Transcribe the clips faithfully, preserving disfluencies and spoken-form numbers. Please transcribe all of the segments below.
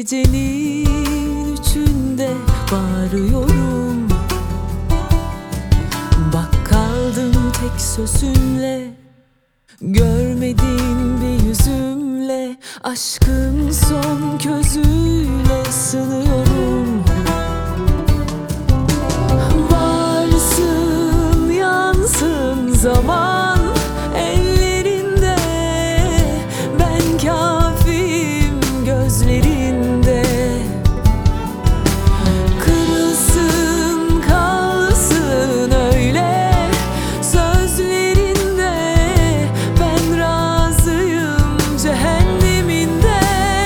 Gecenin üçünde bağırıyorum, bak kaldım tek sözünle, görmedin bir yüzümle, aşkın son közüyle sınıyorum. Varsın yansın zaman ellerinde, ben kafiyim gözlerinde. Kırılsın kalsın öyle sözlerinde, ben razıyım cehenneminde.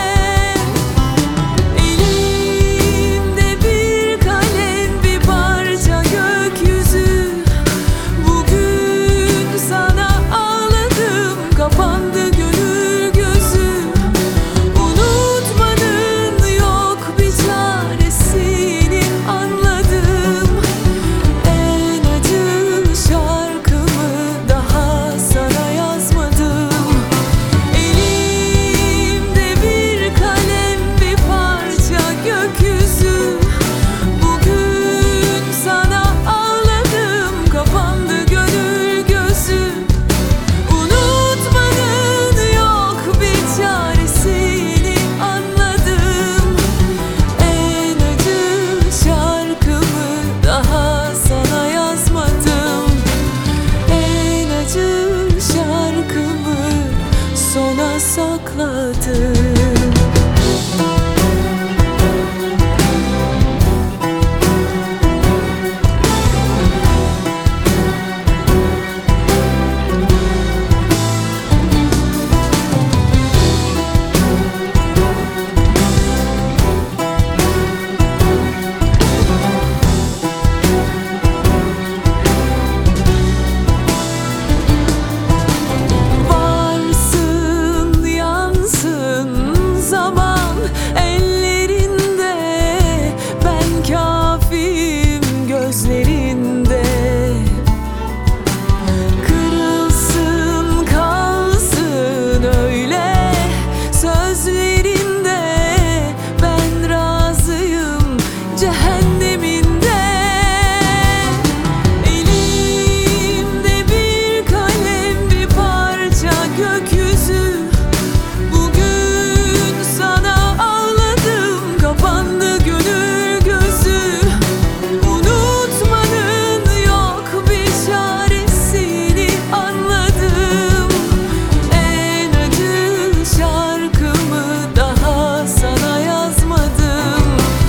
Elimde bir kalem, bir parça gökyüzü, bugün sana ağladım, kapandı gönül gözü. Unutmanın yok bir çaresini anladım, en acı şarkımı daha sana yazmadım. Elimde bir kalem, bir parça gökyüzü, bugün sana ağladım, kapandı gönül gözü. Unutmanın yok bir çaresini anladım, en acı şarkımı daha sana yazmadım. En acı şarkımı sona sakladım. Varsın yansın zaman ellerinde, ben kafiyim gözlerinde. Kırılsın kalsın öyle sözlerinde, ben razıyım cehenneminde. Elimde bir kalem, bir parça gökyüzü, bugün sana ağladım, kapandı gönül gözü. Unutmanın yok bir çaresini anladım, en acı şarkımı daha sana yazmadım.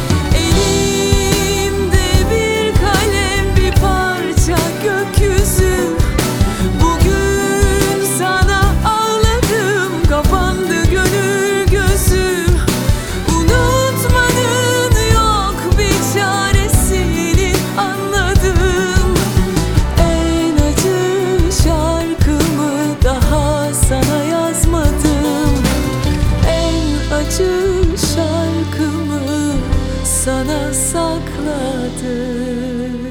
Elimde bir kalem, bir parça gökyüzü, bugün sana ağladım, kapandı gönül gözü. Unutmanın yok bir çaresini anladım, en acı şarkımı daha sana yazmadım. En acı şarkımı sana sakladım.